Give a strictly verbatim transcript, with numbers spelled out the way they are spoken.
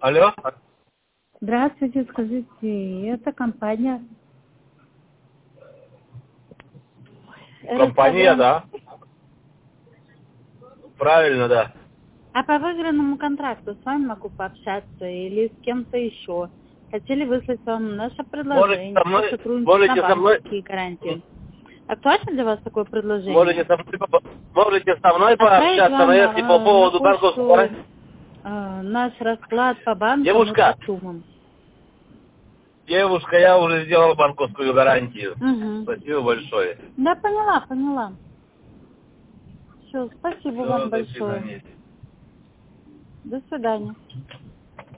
Алло? Здравствуйте, скажите, это компания? Компания, Ресторан. да? Правильно, да. А по выигранному контракту с вами могу пообщаться или с кем-то еще? Хотели выслать вам наше Можете предложение со по мной, сотрудничеству на можете со мной, банковские гарантии. Актуально для вас такое можете предложение? со мной, по- можете со мной Отправить пообщаться, но вам если по э, на поводу банковского... почту гарантии- э, наш расклад по банкам и по Девушка, суммам. девушка, я уже сделал банковскую гарантию. Угу. Спасибо большое. Да, поняла, поняла. Все, спасибо Все, вам до большое. свидания. До свидания.